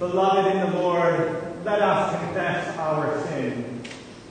Beloved in the Lord, let us confess our sins.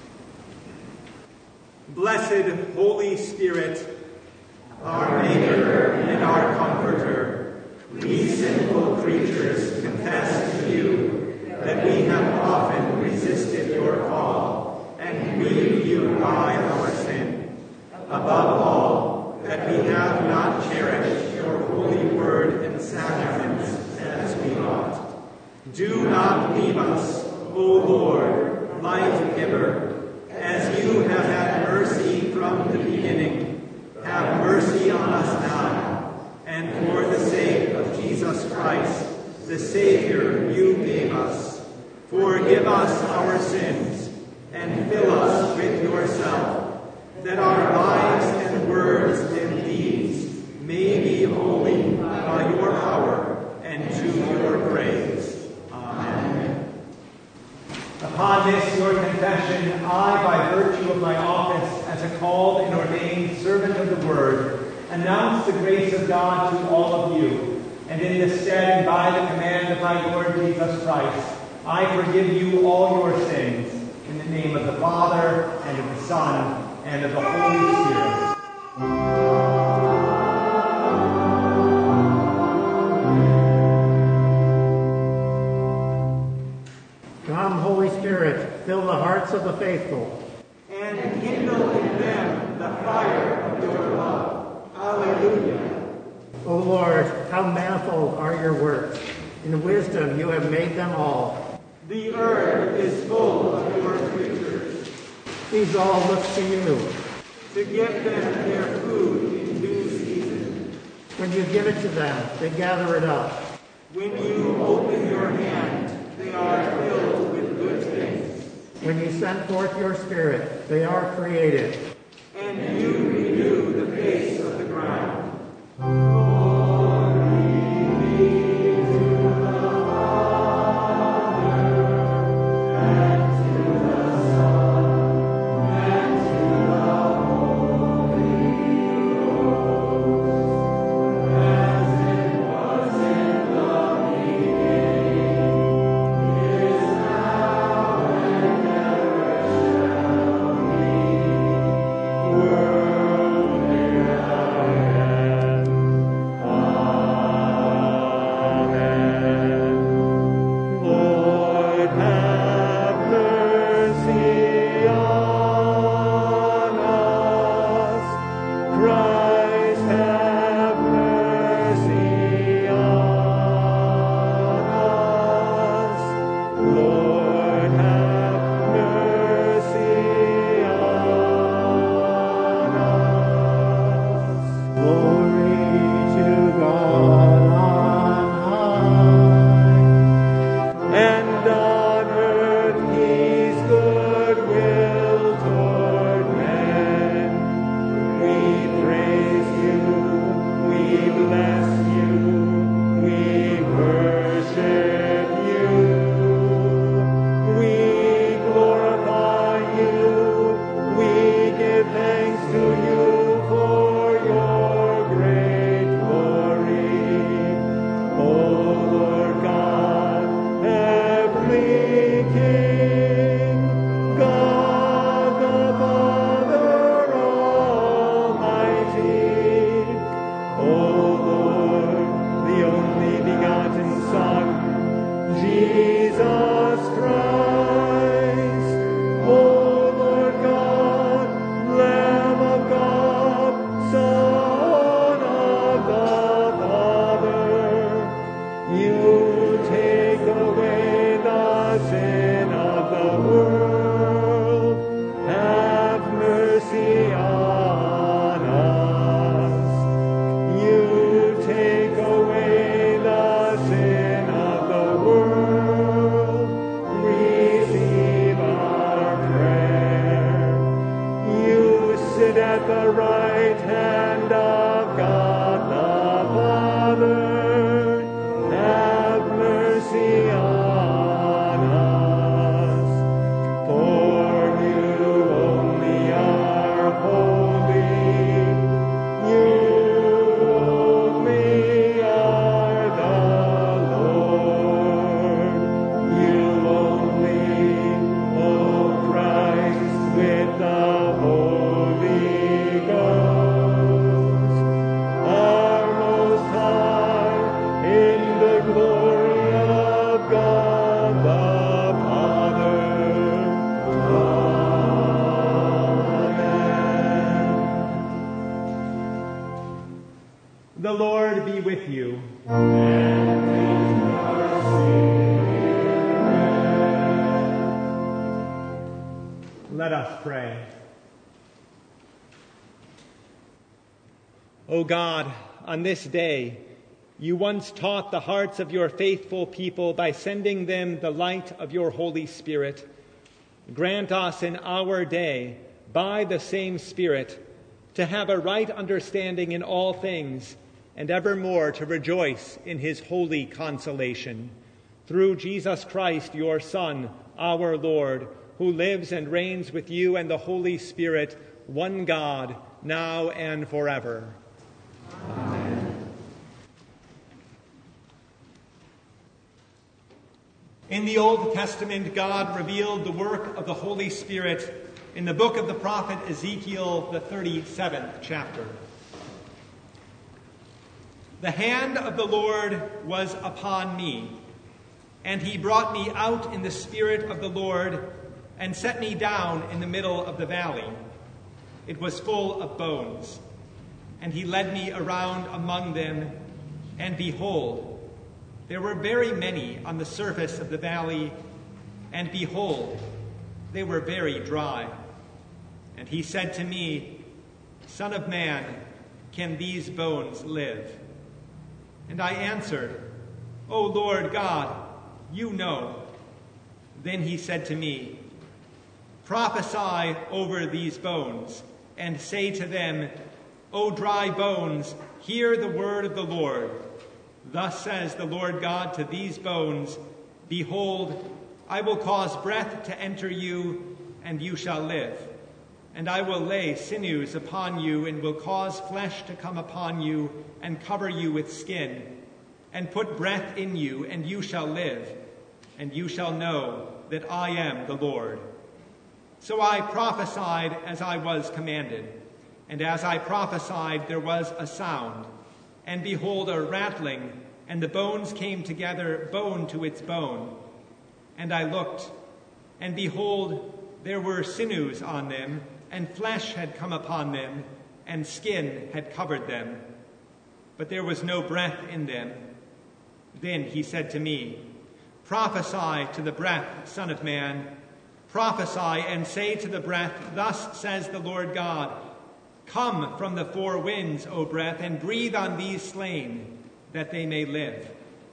Blessed Holy Spirit, our Maker and our Comforter, we sinful creatures confess to you that we have often resisted your call and grieved you by our sin. Above all, that we have not cherished your holy word and sacraments as we ought. Do not leave us, O Lord, life giver, as you have had mercy from the beginning. Have mercy on us now, and for the sake of Jesus Christ, the Savior you gave us, forgive us our sins, and fill us with yourself, that our lives and words and deeds may be holy by your power and to your praise. Amen. Upon this, your confession, I, by virtue of my office as a called and ordained servant of the Word, announce the grace of God to all of you, and in this stead and by the command of my Lord Jesus Christ, I forgive you all your sins, in the name of the Father, and of the Son, and of the Holy Spirit. Come, Holy Spirit, fill the hearts of the faithful, and kindle in them the fire of your love. Alleluia. O Lord, how manifold are your works. In wisdom you have made them all. The earth is full of your creatures. These all look to you. To give them their food in due season. When you give it to them, they gather it up. When you open your hand, they are filled with good things. When you send forth your Spirit, they are created. And you renew the face of the ground. Take away the sin of the world. with you. Let us pray. O God, on this day, you once taught the hearts of your faithful people by sending them the light of your Holy Spirit. Grant us in our day, by the same Spirit, to have a right understanding in all things, and evermore to rejoice in his holy consolation. Through Jesus Christ, your Son, our Lord, who lives and reigns with you and the Holy Spirit, one God, now and forever. Amen. In the Old Testament, God revealed the work of the Holy Spirit in the book of the prophet Ezekiel, the 37th chapter. The hand of the Lord was upon me, and he brought me out in the spirit of the Lord and set me down in the middle of the valley. It was full of bones. And he led me around among them, and behold, there were very many on the surface of the valley, and behold, they were very dry. And he said to me, Son of man, can these bones live? And I answered, O Lord God, you know. Then he said to me, Prophesy over these bones, and say to them, O dry bones, hear the word of the Lord. Thus says the Lord God to these bones, Behold, I will cause breath to enter you, and you shall live. And I will lay sinews upon you, and will cause flesh to come upon you, and cover you with skin, and put breath in you, and you shall live, and you shall know that I am the Lord. So I prophesied as I was commanded, and as I prophesied there was a sound, and behold, a rattling, and the bones came together, bone to its bone. And I looked, and behold, there were sinews on them, and flesh had come upon them, and skin had covered them. But there was no breath in them. Then he said to me, Prophesy to the breath, Son of man. Prophesy and say to the breath, Thus says the Lord God, Come from the four winds, O breath, and breathe on these slain, that they may live.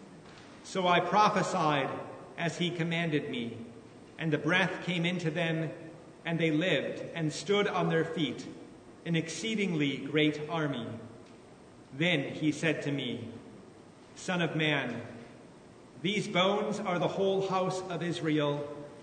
So I prophesied as he commanded me, and the breath came into them, and they lived and stood on their feet, an exceedingly great army. Then he said to me, Son of man, these bones are the whole house of Israel.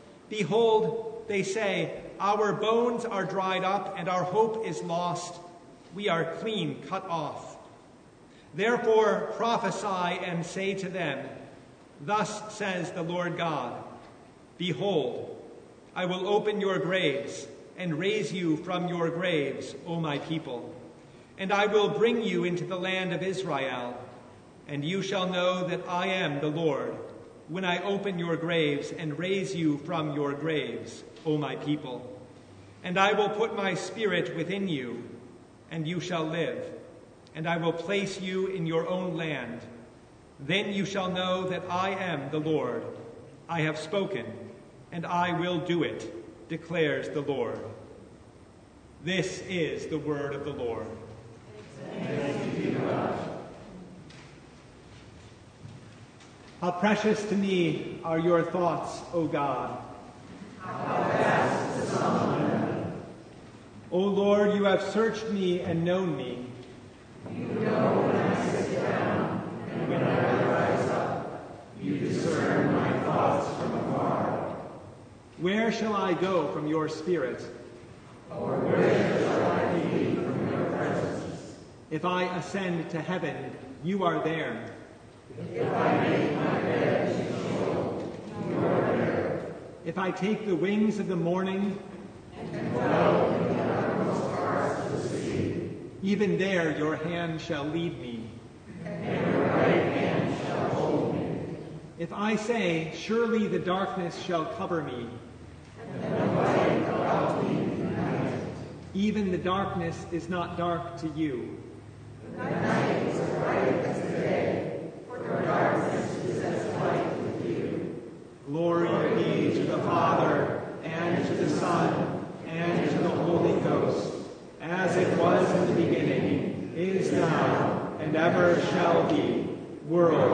Behold, they say, Our bones are dried up, and our hope is lost. We are clean cut off. Therefore prophesy and say to them, Thus says the Lord God, Behold, I will open your graves and raise you from your graves, O my people. And I will bring you into the land of Israel, and you shall know that I am the Lord, when I open your graves and raise you from your graves, O my people. And I will put my spirit within you, and you shall live, and I will place you in your own land. Then you shall know that I am the Lord. I have spoken, and I will do it, declares the Lord. This is the word of the Lord. Thanks be to God. How precious to me are your thoughts, O God. How vast the sum of them. O Lord, you have searched me and known me. You know when I sit down and when I rise up. You discern my thoughts from afar. Where shall I go from your spirit? Or where shall I flee from your presence? If I ascend to heaven, you are there. If I make my bed in Sheol, you are there. If I take the wings of the morning, And dwell in the uttermost parts of the sea, even there your hand shall lead me. and your right hand shall hold me. If I say, surely the darkness shall cover me, And the light about me night. even the darkness is not dark to you. The night is bright as the day.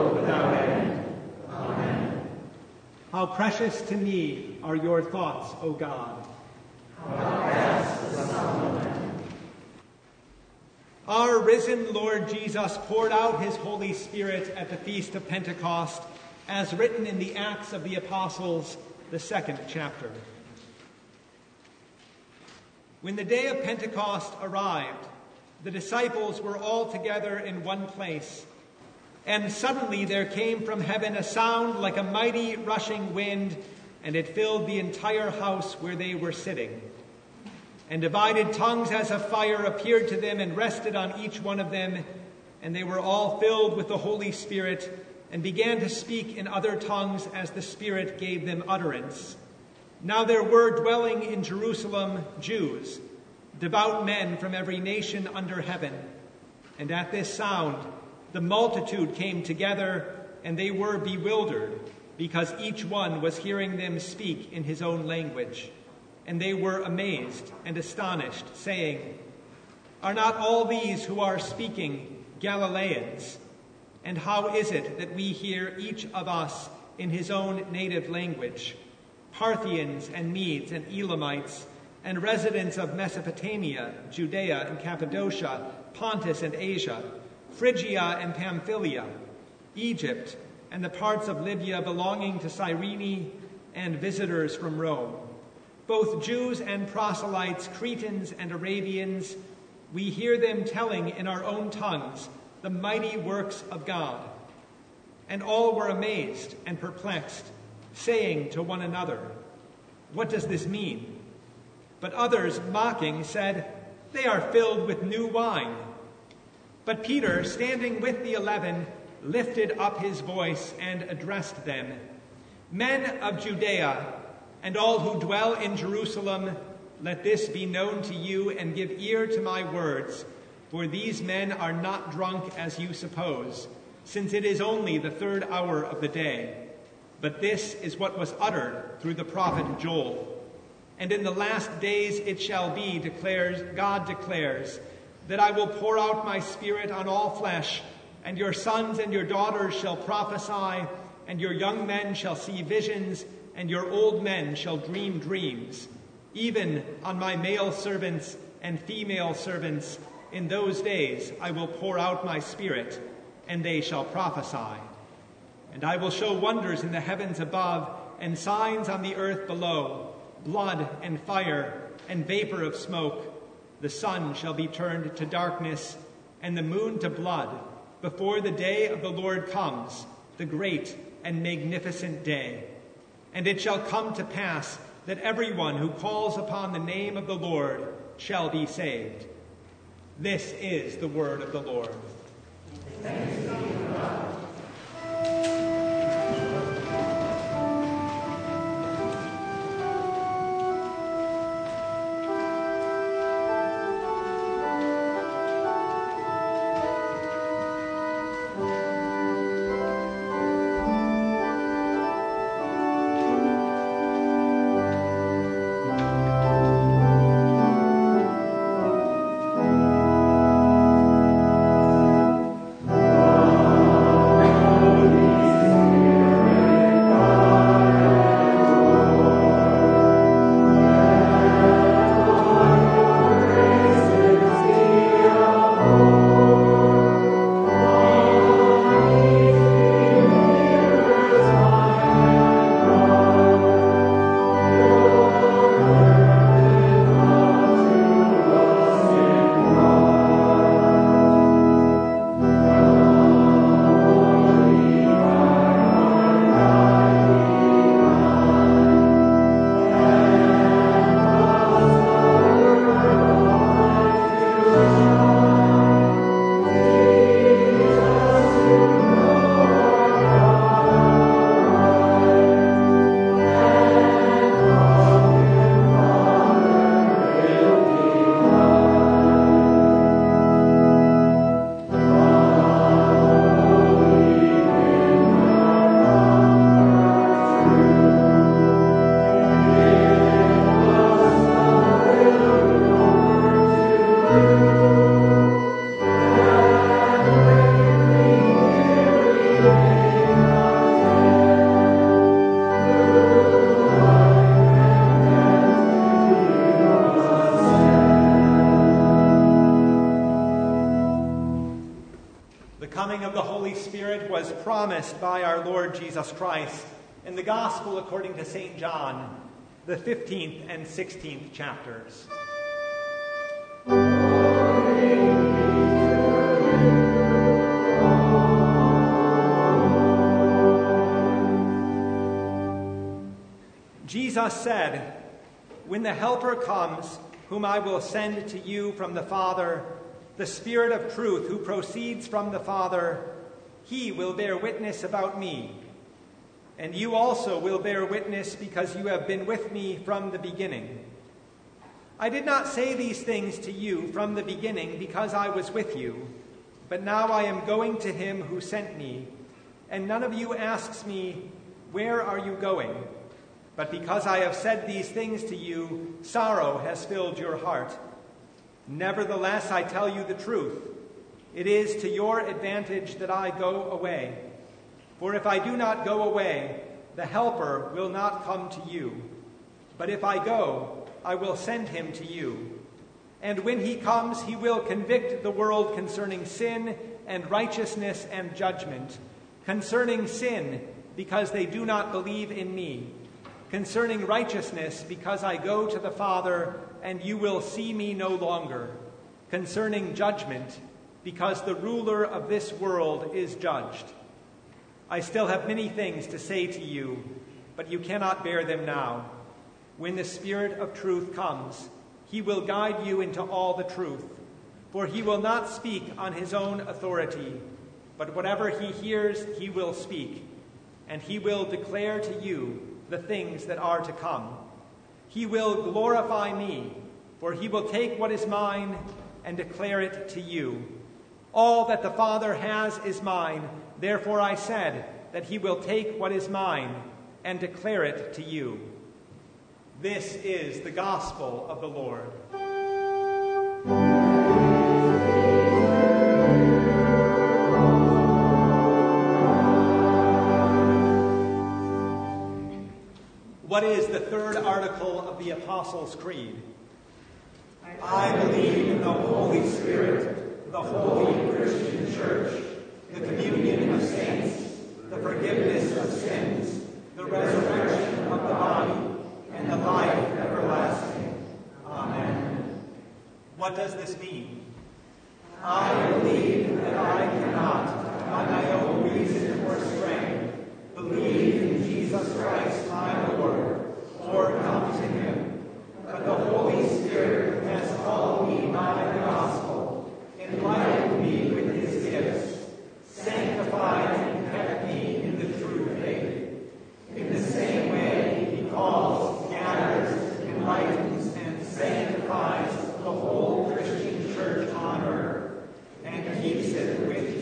world without end. Amen. How precious to me are your thoughts, O God. How vast the sum of them. Our risen Lord Jesus poured out his Holy Spirit at the Feast of Pentecost, as written in the Acts of the Apostles, the 2nd chapter. When the day of Pentecost arrived, the disciples were all together in one place, and suddenly there came from heaven a sound like a mighty rushing wind, and it filled the entire house where they were sitting. And divided tongues as of fire appeared to them and rested on each one of them, and they were all filled with the Holy Spirit and began to speak in other tongues as the Spirit gave them utterance. Now there were dwelling in Jerusalem Jews, devout men from every nation under heaven. And at this sound the multitude came together, and they were bewildered, because each one was hearing them speak in his own language. And they were amazed and astonished, saying, "Are not all these who are speaking Galileans? And how is it that we hear each of us in his own native language? Parthians and Medes and Elamites, and residents of Mesopotamia, Judea and Cappadocia, Pontus and Asia, Phrygia and Pamphylia, Egypt, and the parts of Libya belonging to Cyrene, and visitors from Rome. Both Jews and proselytes, Cretans and Arabians, we hear them telling in our own tongues the mighty works of God." And all were amazed and perplexed, saying to one another, "What does this mean?" But others, mocking, said, "They are filled with new wine." But Peter, standing with the 11, lifted up his voice and addressed them, "Men of Judea, and all who dwell in Jerusalem, let this be known to you, and give ear to my words. For these men are not drunk as you suppose, since it is only the 3rd hour of the day. But this is what was uttered through the prophet Joel. And in the last days it shall be, God declares, that I will pour out my Spirit on all flesh, and your sons and your daughters shall prophesy, and your young men shall see visions, and your old men shall dream dreams. Even on my male servants and female servants in those days I will pour out my Spirit, and they shall prophesy. And I will show wonders in the heavens above, and signs on the earth below, blood and fire and vapor of smoke. The sun shall be turned to darkness, and the moon to blood, before the day of the Lord comes, the great and magnificent day. And it shall come to pass that everyone who calls upon the name of the Lord shall be saved." This is the word of the Lord. Thanks be to God. Amen. promised by our Lord Jesus Christ in the Gospel according to St. John, the 15th and 16th chapters. Jesus said, "When the Helper comes, whom I will send to you from the Father, the Spirit of truth who proceeds from the Father, he will bear witness about me. And you also will bear witness because you have been with me from the beginning. I did not say these things to you from the beginning because I was with you, but now I am going to him who sent me, and none of you asks me, 'Where are you going?' But because I have said these things to you, sorrow has filled your heart. Nevertheless, I tell you the truth. It is to your advantage that I go away. For if I do not go away, the Helper will not come to you. But if I go, I will send him to you. And when he comes, he will convict the world concerning sin and righteousness and judgment. Concerning sin, because they do not believe in me. Concerning righteousness, because I go to the Father, and you will see me no longer. Concerning judgment, because the ruler of this world is judged. I still have many things to say to you, but you cannot bear them now. When the Spirit of truth comes, he will guide you into all the truth. For he will not speak on his own authority, but whatever he hears, he will speak, and he will declare to you the things that are to come. He will glorify me, for he will take what is mine and declare it to you. All that the Father has is mine. Therefore I said that he will take what is mine and declare it to you." This is the gospel of the Lord. What is the third article of the Apostles' Creed? I believe in the Holy Spirit, the holy Christian Church, the communion of saints, the forgiveness of sins, the resurrection of the body, and the life everlasting. Amen. What does this mean? I believe that I cannot, by my own reason or strength, believe in Jesus Christ my Lord, or come to him. But the Holy Spirit has called me by the gospel, enlightened me with his gifts, sanctified and kept me in the true faith. In the same way he calls, gathers, enlightens, and sanctifies the whole Christian church on earth, and keeps it with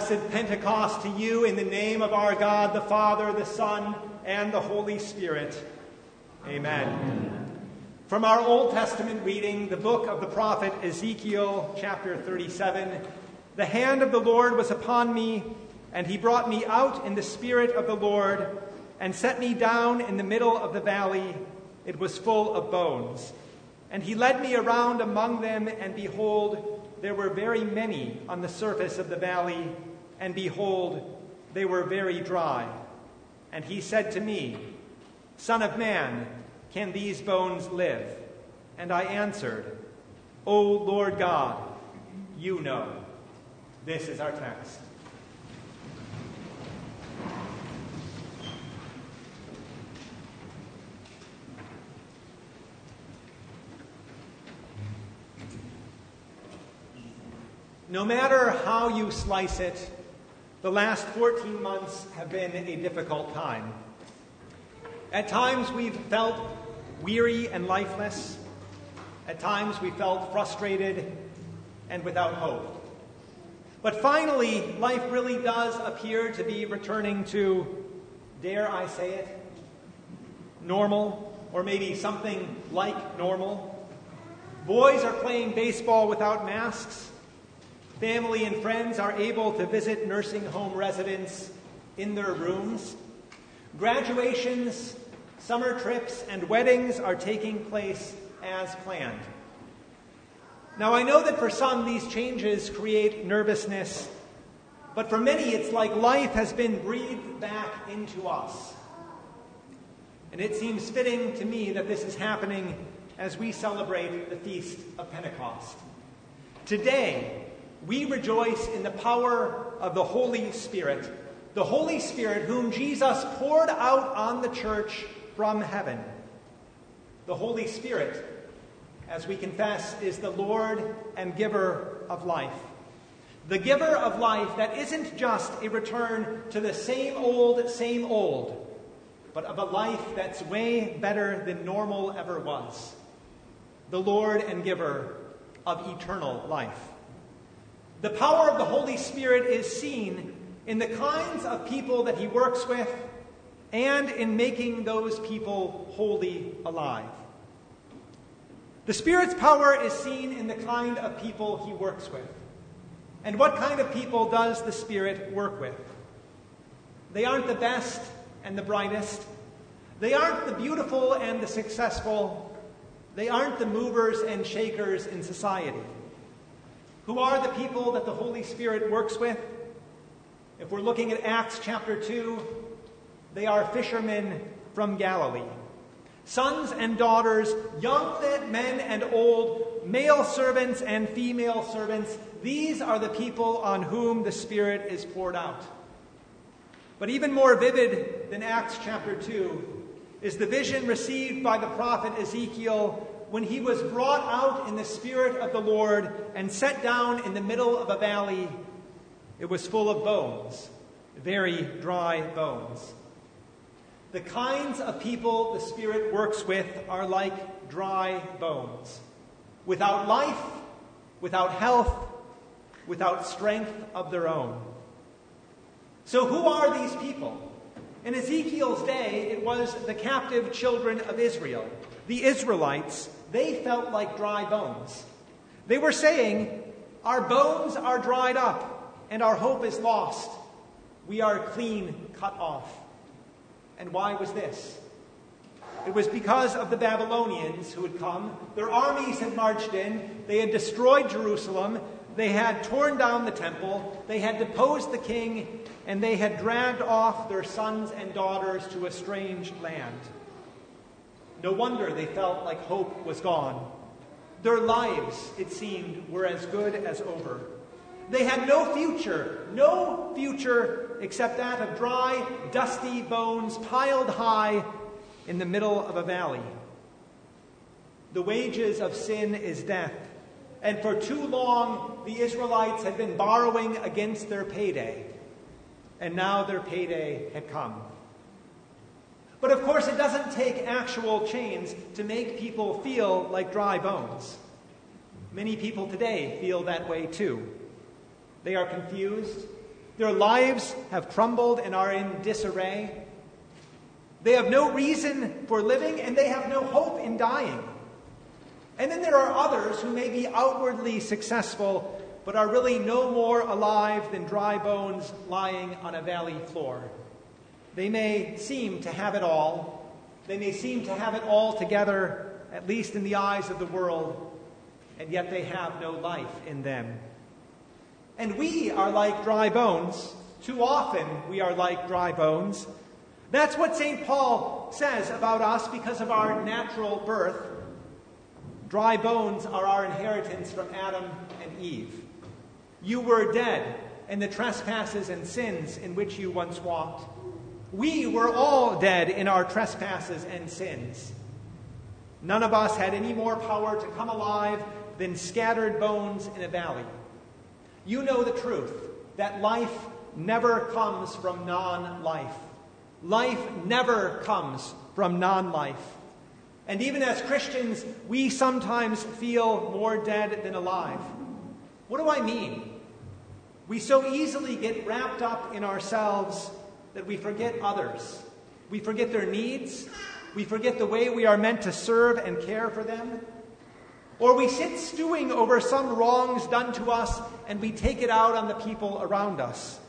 blessed Pentecost to you in the name of our God, the Father, the Son, and the Holy Spirit. Amen. From our Old Testament reading, the book of the prophet Ezekiel, chapter 37, the hand of the Lord was upon me, and he brought me out in the spirit of the Lord, and set me down in the middle of the valley. It was full of bones. And he led me around among them, and behold, there were very many on the surface of the valley, and behold, they were very dry. And he said to me, Son of man, can these bones live? And I answered, O Lord God, you know. This is our text. No matter how you slice it, the last 14 months have been a difficult time. At times we've felt weary and lifeless. At times we felt frustrated and without hope. But finally, life really does appear to be returning to, dare I say it, normal, or maybe something like normal. Boys are playing baseball without masks. Family and friends are able to visit nursing home residents in their rooms. Graduations, summer trips, and weddings are taking place as planned. Now, I know that for some these changes create nervousness, but for many it's like life has been breathed back into us. And it seems fitting to me that this is happening as we celebrate the Feast of Pentecost. Today, we rejoice in the power of the Holy Spirit whom Jesus poured out on the church from heaven. The Holy Spirit, as we confess, is the Lord and giver of life. The giver of life that isn't just a return to the same old, but of a life that's way better than normal ever was. The Lord and giver of eternal life. The power of the Holy Spirit is seen in the kinds of people that he works with and in making those people wholly alive. The Spirit's power is seen in the kind of people he works with. And what kind of people does the Spirit work with? They aren't the best and the brightest. They aren't the beautiful and the successful. They aren't the movers and shakers in society. Who are the people that the Holy Spirit works with? If we're looking at Acts chapter 2, they are fishermen from Galilee. Sons and daughters, young men and old, male servants and female servants, these are the people on whom the Spirit is poured out. But even more vivid than Acts chapter 2 is the vision received by the prophet Ezekiel when he was brought out in the Spirit of the Lord and set down in the middle of a valley. It was full of bones, very dry bones. The kinds of people the Spirit works with are like dry bones, without life, without health, without strength of their own. So who are these people? In Ezekiel's day, it was the captive children of Israel. The Israelites, they felt like dry bones. They were saying, our bones are dried up, and our hope is lost. We are clean cut off. And why was this? It was because of the Babylonians who had come. Their armies had marched in. They had destroyed Jerusalem. They had torn down the temple. They had deposed the king. And they had dragged off their sons and daughters to a strange land. No wonder they felt like hope was gone. Their lives, it seemed, were as good as over. They had no future except that of dry, dusty bones piled high in the middle of a valley. The wages of sin is death, and for too long the Israelites had been borrowing against their payday, and now their payday had come. But of course, it doesn't take actual chains to make people feel like dry bones. Many people today feel that way too. They are confused, Their lives have crumbled and are in disarray. They have no reason for living, and they have no hope in dying. And then there are others who may be outwardly successful, but are really no more alive than dry bones lying on a valley floor. They may seem to have it all. They may seem to have it all together, at least in the eyes of the world, and yet they have no life in them. And we are like dry bones. Too often we are like dry bones. That's what St. Paul says about us because of our natural birth. Dry bones are our inheritance from Adam and Eve. You were dead in the trespasses and sins in which you once walked. We were all dead in our trespasses and sins. None of us had any more power to come alive than scattered bones in a valley. You know the truth, that life never comes from non-life. Life never comes from non-life. And even as Christians, we sometimes feel more dead than alive. What do I mean? We so easily get wrapped up in ourselves that we forget others. We forget their needs. We forget the way we are meant to serve and care for them. Or we sit stewing over some wrongs done to us and we take it out on the people around us.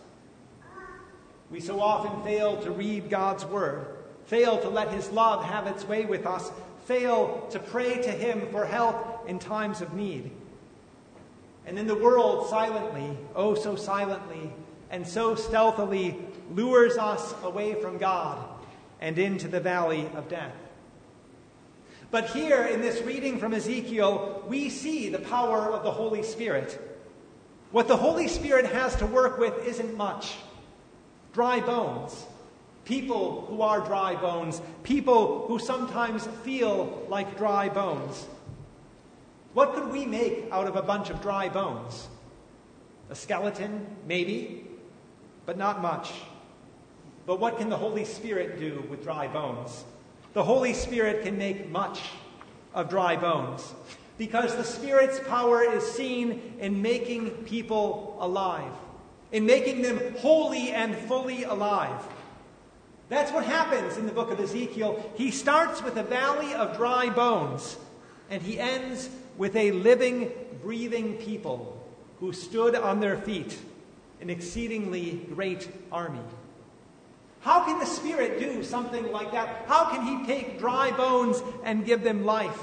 We so often fail to read God's word, fail to let his love have its way with us, fail to pray to him for help in times of need. And then the world silently, oh so silently, and so stealthily lures us away from God and into the valley of death. But here in this reading from Ezekiel, we see the power of the Holy Spirit. What the Holy Spirit has to work with isn't much. Dry bones. People who are dry bones. People who sometimes feel like dry bones. What could we make out of a bunch of dry bones? A skeleton, maybe, but not much. But what can the Holy Spirit do with dry bones? The Holy Spirit can make much of dry bones because the Spirit's power is seen in making people alive, in making them wholly and fully alive. That's what happens in the book of Ezekiel. He starts with a valley of dry bones, and he ends with a living, breathing people who stood on their feet, an exceedingly great army. How can the Spirit do something like that? How can he take dry bones and give them life?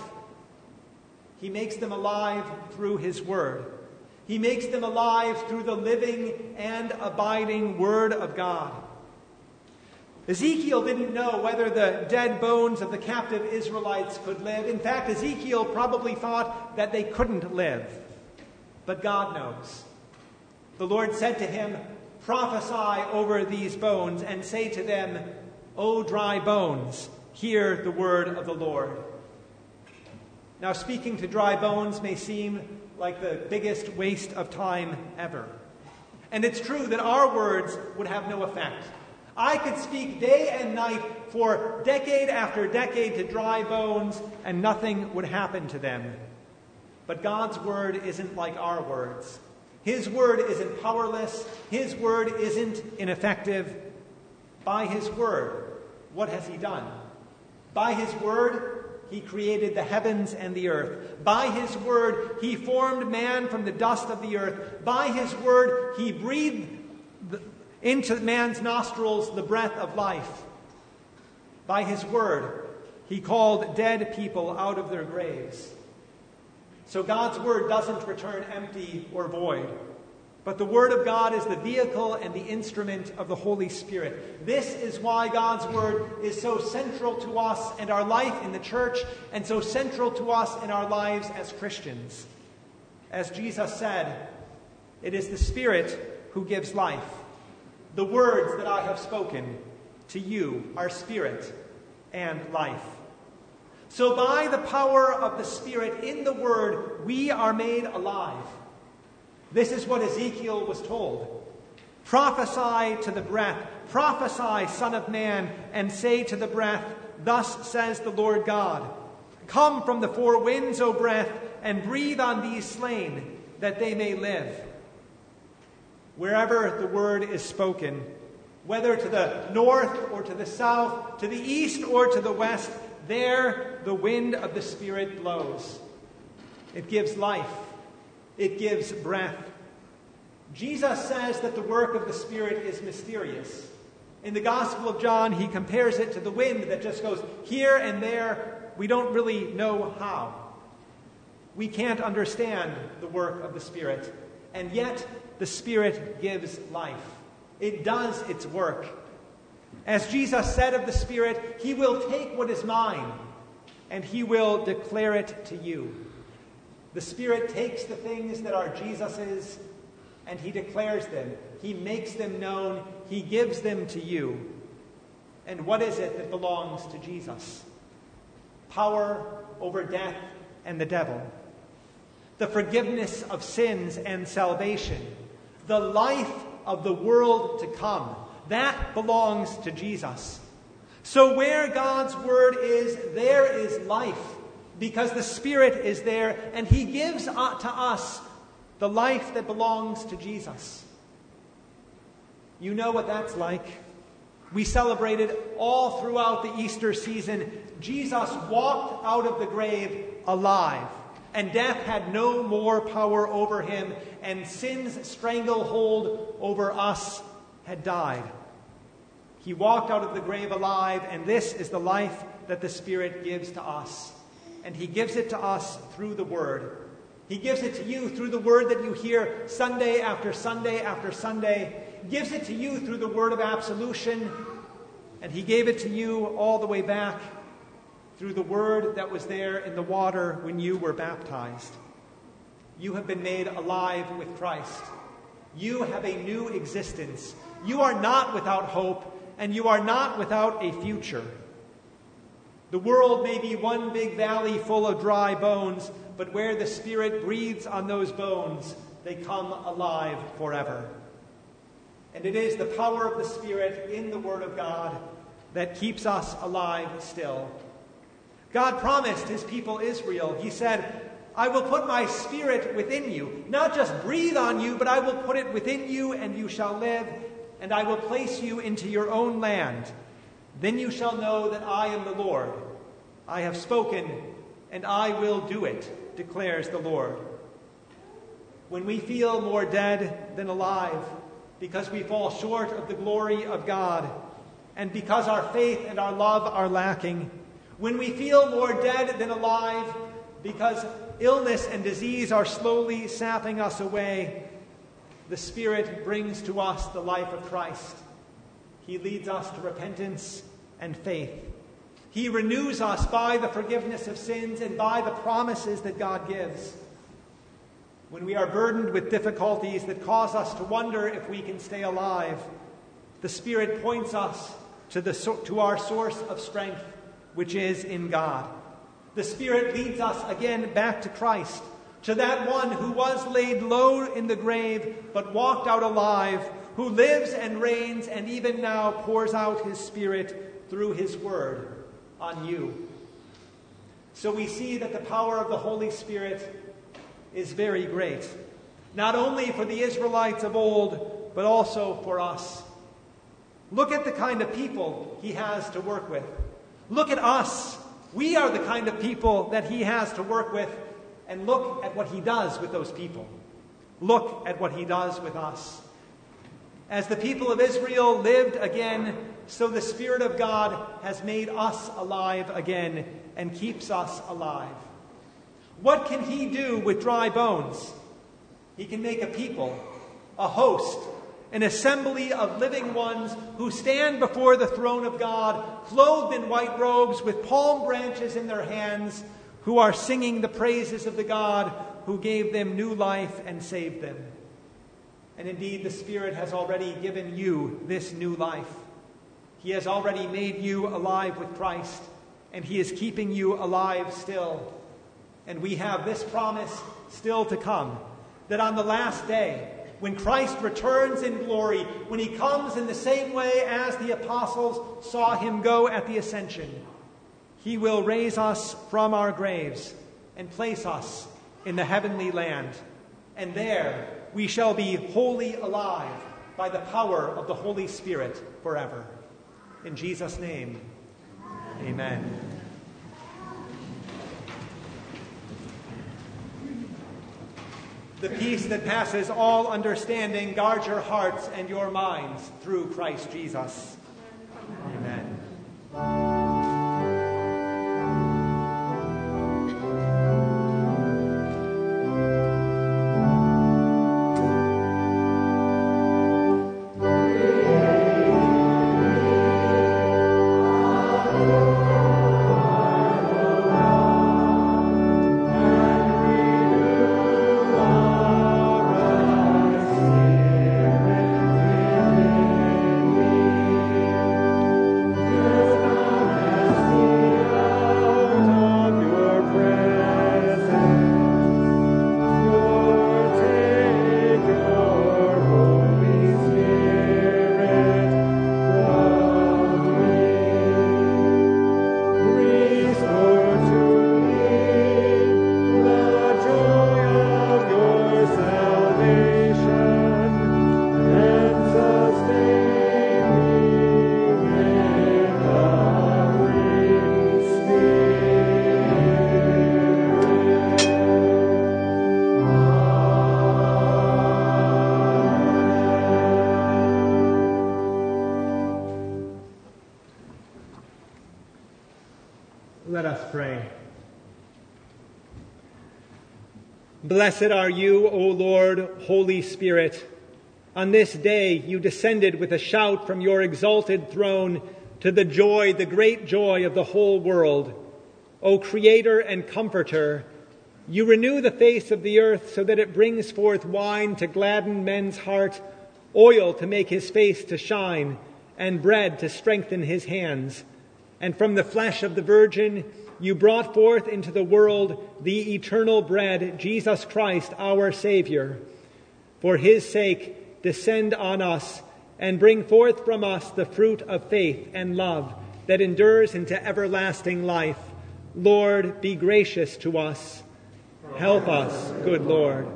He makes them alive through his word. He makes them alive through the living and abiding word of God. Ezekiel didn't know whether the dead bones of the captive Israelites could live. In fact, Ezekiel probably thought that they couldn't live. But God knows. The Lord said to him, "Prophesy over these bones and say to them, O dry bones, hear the word of the Lord." Now, speaking to dry bones may seem like the biggest waste of time ever. And it's true that our words would have no effect. I could speak day and night for decade after decade to dry bones, and nothing would happen to them. But God's word isn't like our words. His word isn't powerless. His word isn't ineffective. By his word, what has he done? By his word, he created the heavens and the earth. By his word, he formed man from the dust of the earth. By his word, he breathed into man's nostrils the breath of life. By his word, he called dead people out of their graves. So God's word doesn't return empty or void. But the word of God is the vehicle and the instrument of the Holy Spirit. This is why God's word is so central to us and our life in the church, and so central to us in our lives as Christians. As Jesus said, it is the Spirit who gives life. The words that I have spoken to you are spirit and life. So by the power of the Spirit in the word, we are made alive. This is what Ezekiel was told. Prophesy to the breath, prophesy, Son of Man, and say to the breath, thus says the Lord God, come from the four winds, O breath, and breathe on these slain, that they may live. wherever the word is spoken, whether to the north or to the south, to the east or to the west, there the wind of the Spirit blows. It gives life. It gives breath. Jesus says that the work of the Spirit is mysterious. In the Gospel of John, he compares it to the wind that just goes here and there. We don't really know how. We can't understand the work of the Spirit. And yet, the Spirit gives life. It does its work. As Jesus said of the Spirit, he will take what is mine and he will declare it to you. The Spirit takes the things that are Jesus's and he declares them. He makes them known. He gives them to you. And what is it that belongs to Jesus? Power over death and the devil. The forgiveness of sins and salvation. The life of the world to come. That belongs to Jesus. So where God's word is, there is life, because the Spirit is there, and he gives to us the life that belongs to Jesus. You know what that's like. We celebrated all throughout the Easter season. Jesus walked out of the grave alive, and death had no more power over him, and sin's stranglehold over us had died. He walked out of the grave alive, and this is the life that the Spirit gives to us. And he gives it to us through the Word. He gives it to you through the Word that you hear Sunday after Sunday after Sunday. He gives it to you through the word of absolution. And he gave it to you all the way back through the word that was there in the water when you were baptized. You have been made alive with Christ. You have a new existence. You are not without hope, and you are not without a future. The world may be one big valley full of dry bones, but where the Spirit breathes on those bones, they come alive forever. And it is the power of the Spirit in the Word of God that keeps us alive still. God promised his people Israel. He said, I will put my Spirit within you, not just breathe on you, but I will put it within you, and you shall live, and I will place you into your own land. Then you shall know that I am the Lord. I have spoken, and I will do it, declares the Lord. When we feel more dead than alive, because we fall short of the glory of God, and because our faith and our love are lacking, when we feel more dead than alive, because illness and disease are slowly sapping us away, the Spirit brings to us the life of Christ. He leads us to repentance and faith. He renews us by the forgiveness of sins and by the promises that God gives. When we are burdened with difficulties that cause us to wonder if we can stay alive, the Spirit points us to our source of strength, which is in God. The Spirit leads us again back to Christ, to that one who was laid low in the grave but walked out alive, who lives and reigns and even now pours out his Spirit through his word on you. So we see that the power of the Holy Spirit is very great, not only for the Israelites of old, but also for us. Look at the kind of people he has to work with. Look at us. We are the kind of people that he has to work with, and look at what he does with those people. Look at what he does with us. As the people of Israel lived again, so the Spirit of God has made us alive again and keeps us alive. What can he do with dry bones? He can make a people, a host, an assembly of living ones who stand before the throne of God, clothed in white robes with palm branches in their hands, who are singing the praises of the God who gave them new life and saved them. And indeed, the Spirit has already given you this new life. He has already made you alive with Christ, and he is keeping you alive still. And we have this promise still to come, that on the last day, when Christ returns in glory, when he comes in the same way as the apostles saw him go at the ascension, he will raise us from our graves and place us in the heavenly land. And there we shall be wholly alive by the power of the Holy Spirit forever. In Jesus' name, amen. The peace that passes all understanding guard your hearts and your minds through Christ Jesus. Amen. Let us pray. Blessed are you, O Lord, Holy Spirit. On this day you descended with a shout from your exalted throne to the joy, the great joy of the whole world. O Creator and Comforter, you renew the face of the earth so that it brings forth wine to gladden men's heart, oil to make his face to shine, and bread to strengthen his hands. And from the flesh of the Virgin, you brought forth into the world the eternal bread, Jesus Christ, our Savior. For his sake, descend on us and bring forth from us the fruit of faith and love that endures into everlasting life. Lord, be gracious to us. Help us, good Lord.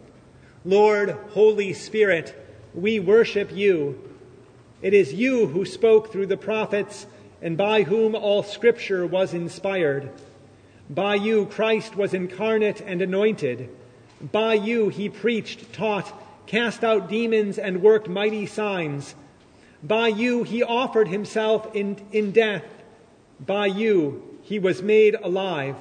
Lord, Holy Spirit, we worship you. It is you who spoke through the prophets and by whom all Scripture was inspired. By you Christ was incarnate and anointed. By you he preached, taught, cast out demons, and worked mighty signs. By you he offered himself in death. By you he was made alive.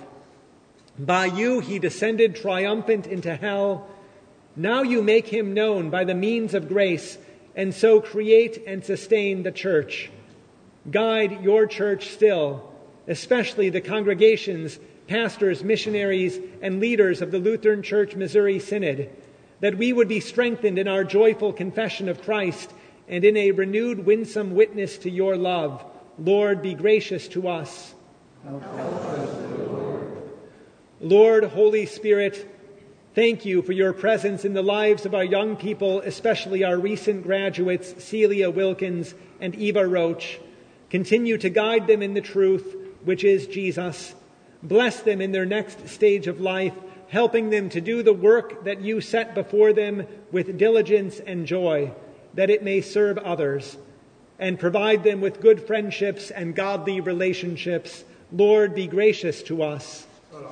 By you he descended triumphant into hell. Now you make him known by the means of grace, and so create and sustain the church. Guide your church still, especially the congregations, pastors, missionaries, and leaders of the Lutheran Church Missouri Synod, that we would be strengthened in our joyful confession of Christ and in a renewed winsome witness to your love. Lord, be gracious to us. Help us, Lord. Lord, Holy Spirit, thank you for your presence in the lives of our young people, especially our recent graduates, Celia Wilkins and Eva Roach. Continue to guide them in the truth, which is Jesus. Bless them in their next stage of life, helping them to do the work that you set before them with diligence and joy, that it may serve others. And provide them with good friendships and godly relationships. Lord, be gracious to us.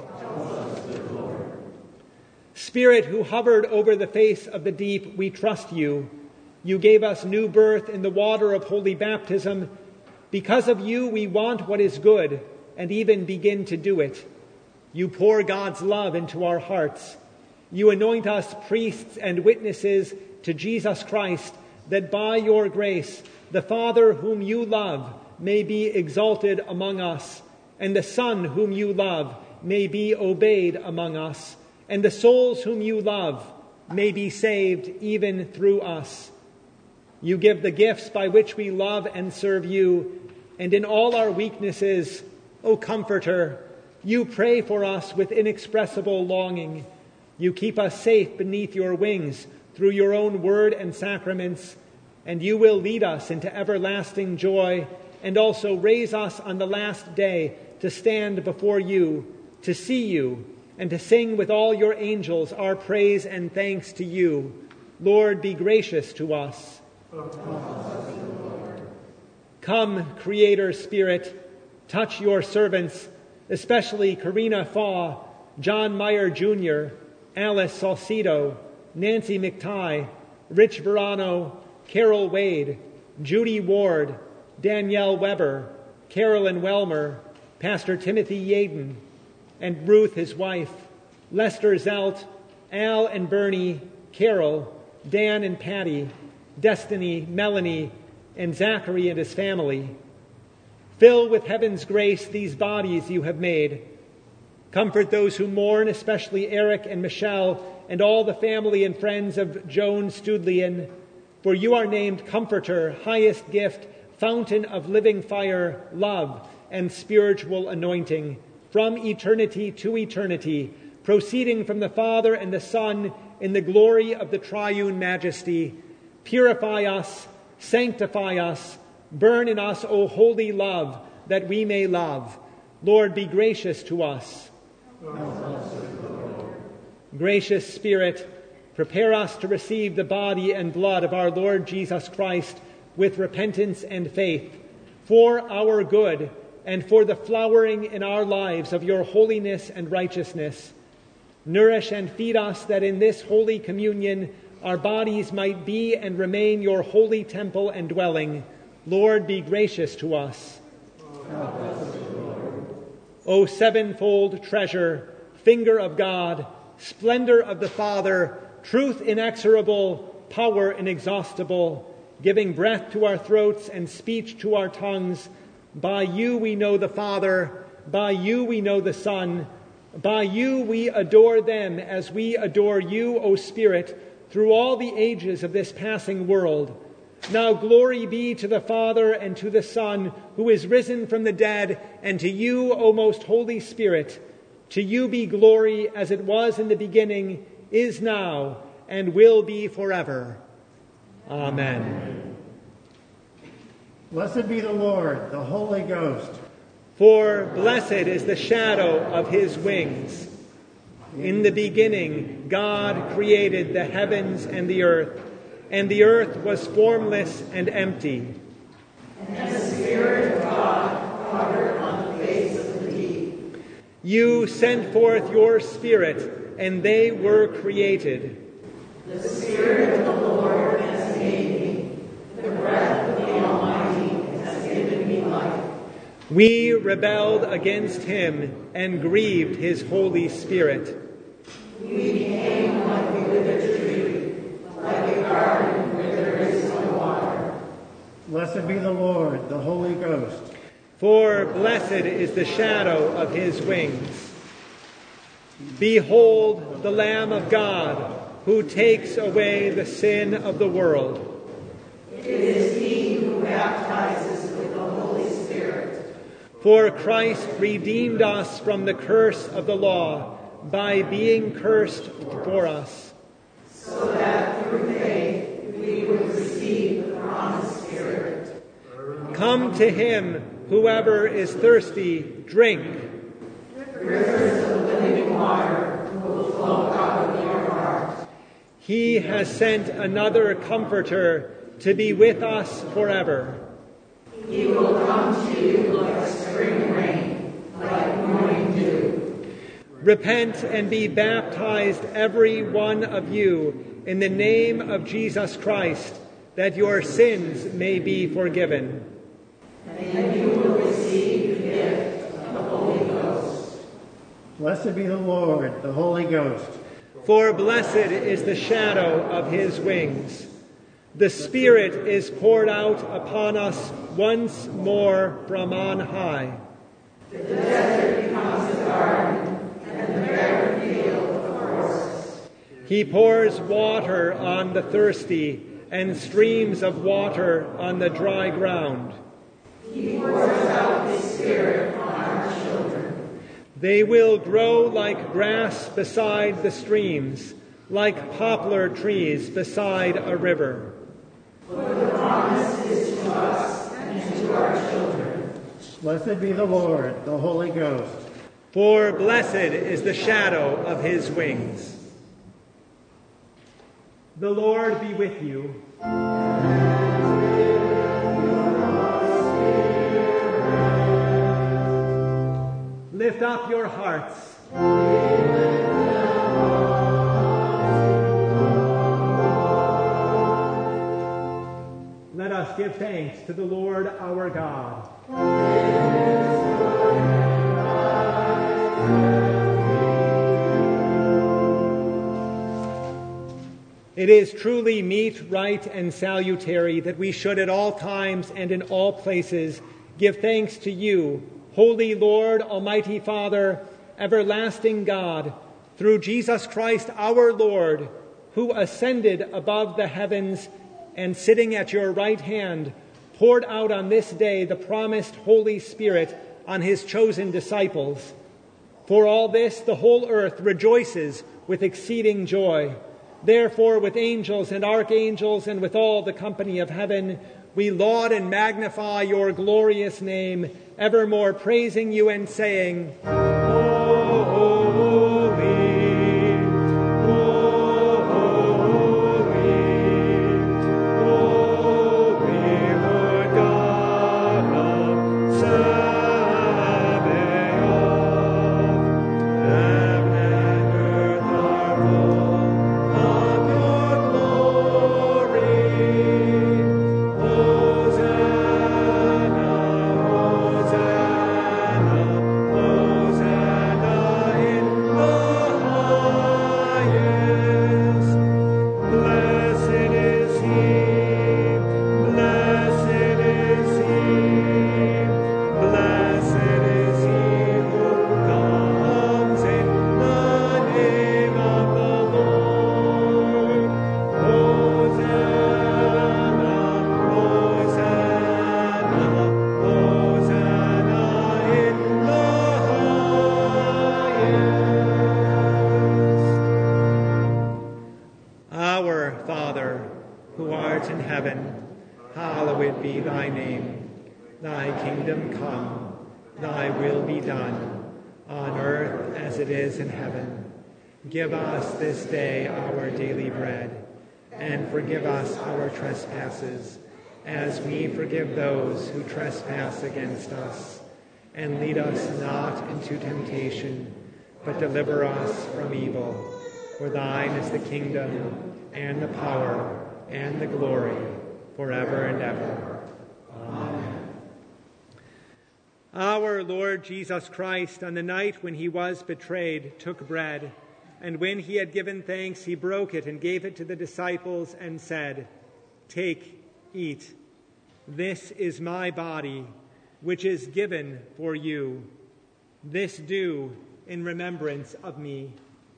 Spirit, who hovered over the face of the deep, we trust you. You gave us new birth in the water of holy baptism. Because of you, we want what is good and even begin to do it. You pour God's love into our hearts. You anoint us priests and witnesses to Jesus Christ, that by your grace, the Father whom you love may be exalted among us, and the Son whom you love may be obeyed among us, and the souls whom you love may be saved even through us. You give the gifts by which we love and serve you, and in all our weaknesses, O Comforter, you pray for us with inexpressible longing. You keep us safe beneath your wings through your own word and sacraments, and you will lead us into everlasting joy and also raise us on the last day to stand before you, to see you, and to sing with all your angels our praise and thanks to you. Lord, be gracious to us. Come, Creator Spirit, touch your servants, especially Karina Faw, John Meyer Jr., Alice Salcido, Nancy McTighe, Rich Verano, Carol Wade, Judy Ward, Danielle Weber, Carolyn Welmer, Pastor Timothy Yaden, and Ruth, his wife, Lester Zelt, Al and Bernie, Carol, Dan and Patty, Destiny, Melanie, and Zachary and his family. Fill with heaven's grace these bodies you have made. Comfort those who mourn, especially Eric and Michelle and all the family and friends of Joan Studlian, for you are named Comforter, highest gift, fountain of living fire, love, and spiritual anointing, from eternity to eternity, proceeding from the Father and the Son in the glory of the triune majesty. Purify us, sanctify us, burn in us, O holy love, that we may love. Lord, be gracious to us. Gracious Spirit, prepare us to receive the body and blood of our Lord Jesus Christ with repentance and faith, for our good and for the flowering in our lives of your holiness and righteousness. Nourish and feed us that in this holy communion our bodies might be and remain your holy temple and dwelling. Lord, be gracious to us. O sevenfold treasure, finger of God, splendor of the Father, truth inexorable, power inexhaustible, giving breath to our throats and speech to our tongues, by you we know the Father, by you we know the Son, by you we adore them as we adore you, O Spirit, through all the ages of this passing world. Now glory be to the Father and to the Son, who is risen from the dead, and to you, O most Holy Spirit. To you be glory as it was in the beginning, is now, and will be forever. Amen. Blessed be the Lord, the Holy Ghost. For blessed is the shadow of his wings. In the beginning, God created the heavens and the earth was formless and empty. And the Spirit of God hovered on the face of the deep. You sent forth your Spirit, and they were created. The Spirit of the Lord has made me. The breath of the Almighty has given me life. We rebelled against him and grieved his Holy Spirit. We became like a withered tree, like a garden where there is no water. Blessed be the Lord, the Holy Ghost. For blessed is the shadow of his wings. Behold the Lamb of God, who takes away the sin of the world. It is he who baptizes with the Holy Spirit. For Christ redeemed us from the curse of the law by being cursed for us, so that through faith we would receive the promised Spirit. Come to him, whoever is thirsty, drink. Rivers of living water will flow out of your heart. He has sent another Comforter to be with us forever. He will come to you like spring rain, like morning dew. Repent and be baptized, every one of you, in the name of Jesus Christ, that your sins may be forgiven. And you will receive the gift of the Holy Ghost. Blessed be the Lord, the Holy Ghost. For blessed is the shadow of his wings. The Spirit is poured out upon us once more from on high. The desert becomes a garden, and the barren field a forest. He pours water on the thirsty and streams of water on the dry ground. He pours out his Spirit on our children. They will grow like grass beside the streams, like poplar trees beside a river. For the promise is to us and to our children. Blessed be the Lord, the Holy Ghost. For blessed is the shadow of his wings. The Lord be with you. Lift up your hearts. Let us give thanks to the Lord our God. It is truly meet, right, and salutary that we should at all times and in all places give thanks to you, Holy Lord, Almighty Father, everlasting God, through Jesus Christ our Lord, who ascended above the heavens and sitting at your right hand, poured out on this day the promised Holy Spirit on his chosen disciples. For all this the whole earth rejoices with exceeding joy. Therefore, with angels and archangels and with all the company of heaven, we laud and magnify your glorious name, evermore praising you and saying, Give us this day our daily bread, and forgive us our trespasses, as we forgive those who trespass against us. And lead us not into temptation, but deliver us from evil. For thine is the kingdom, and the power, and the glory, forever and ever. Amen. Our Lord Jesus Christ, on the night when he was betrayed, took bread. And when he had given thanks, he broke it and gave it to the disciples and said, "Take, eat. This is my body, which is given for you. This do in remembrance of me."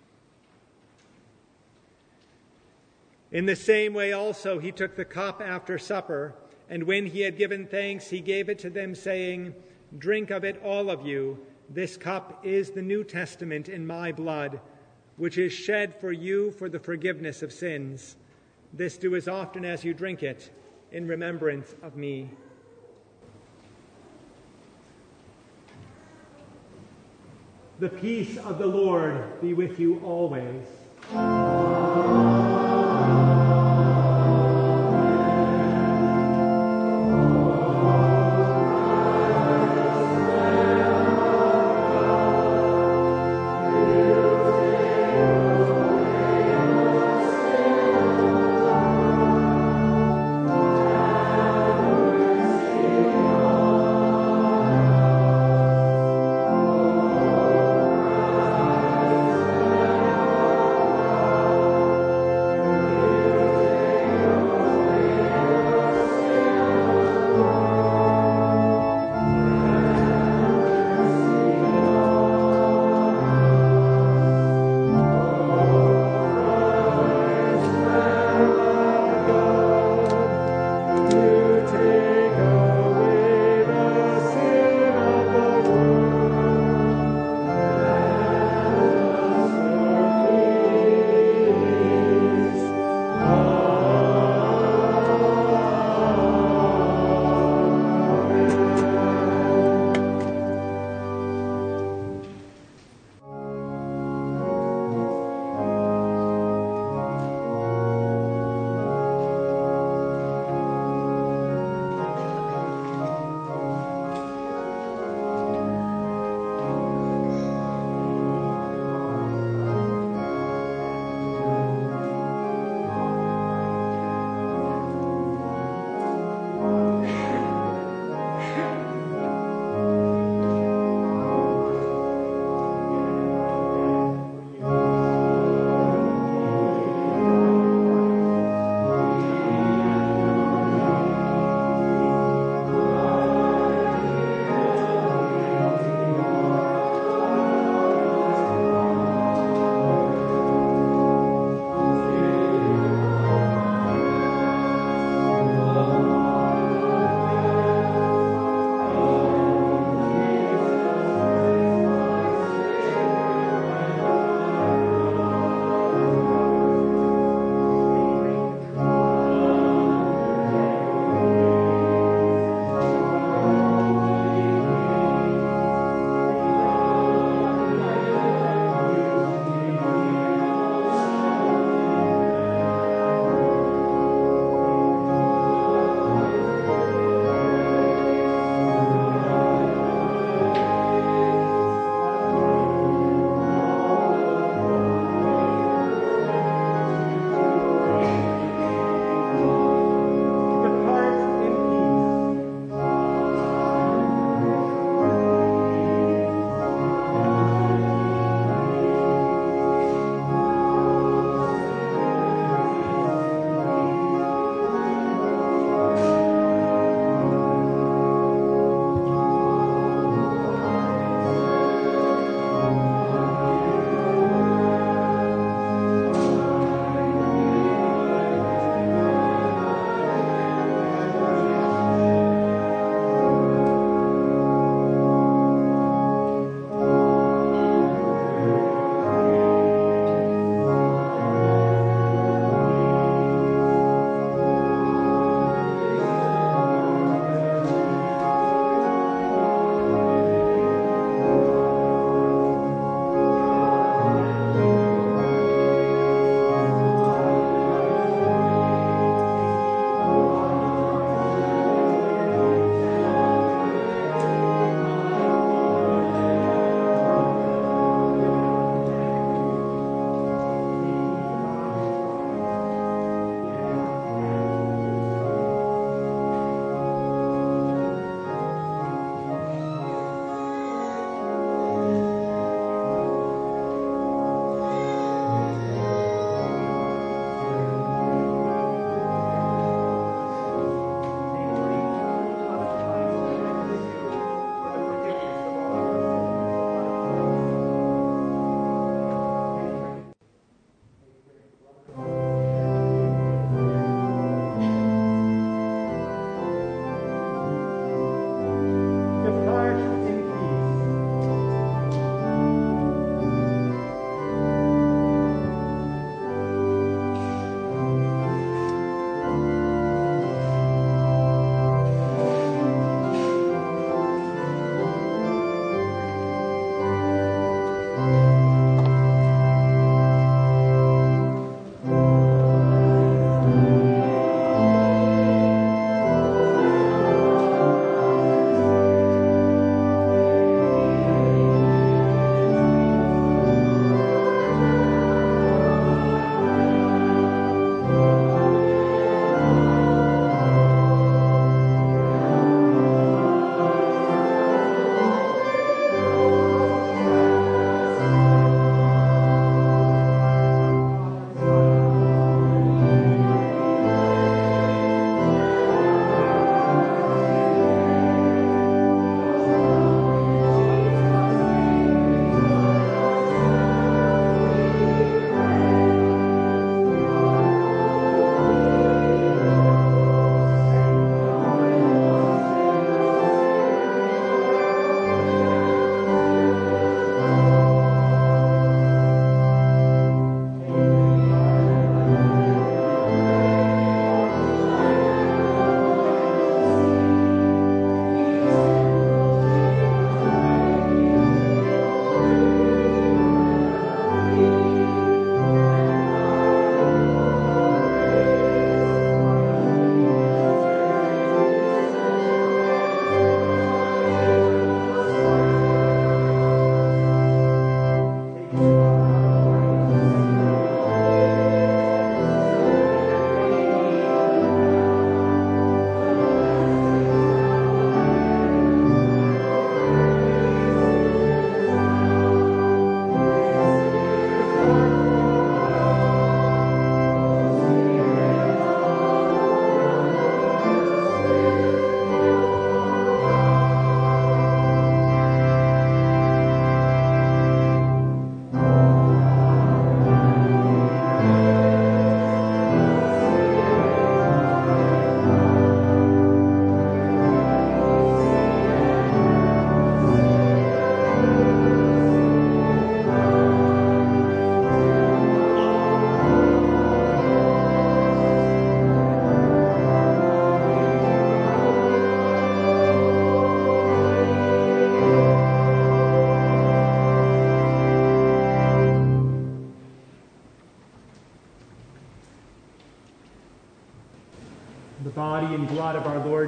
In the same way also he took the cup after supper, and when he had given thanks, he gave it to them, saying, "Drink of it, all of you. This cup is the New Testament in my blood, which is shed for you for the forgiveness of sins. This do as often as you drink it in remembrance of me." The peace of the Lord be with you always.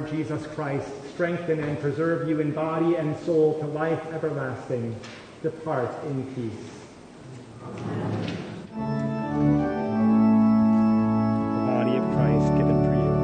Lord Jesus Christ, strengthen and preserve you in body and soul to life everlasting. Depart in peace. Amen. The body of Christ given for you.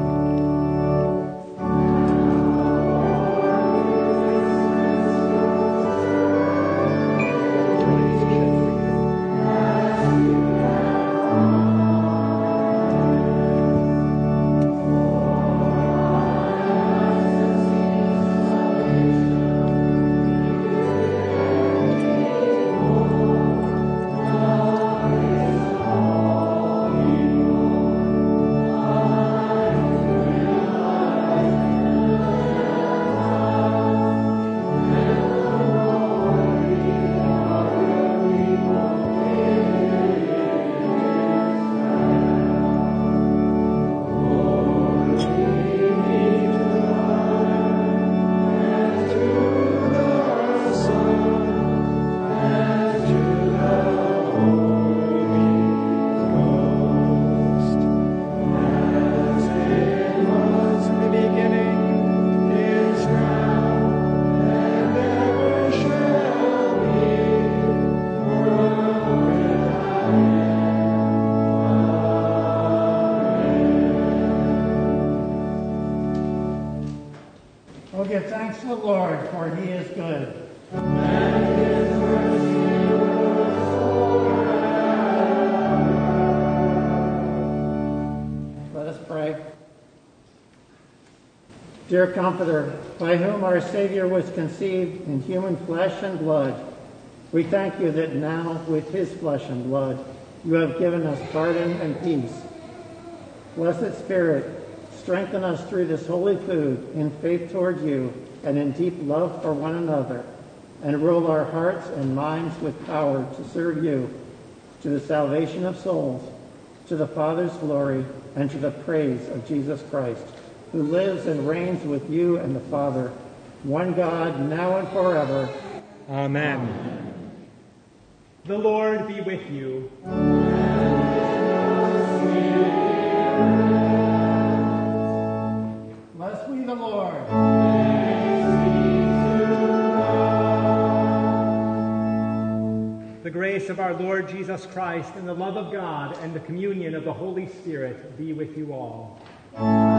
Oh, give thanks to the Lord, for he is good. Let us pray. Dear Comforter, by whom our Savior was conceived in human flesh and blood, we thank you that now, with his flesh and blood, you have given us pardon and peace. Blessed Spirit, strengthen us through this holy food in faith toward you and in deep love for one another, and rule our hearts and minds with power to serve you, to the salvation of souls, to the Father's glory, and to the praise of Jesus Christ, who lives and reigns with you and the Father, one God, now and forever. Amen. The Lord be with you. Blessed be the Lord. The grace of our Lord Jesus Christ and the love of God and the communion of the Holy Spirit be with you all.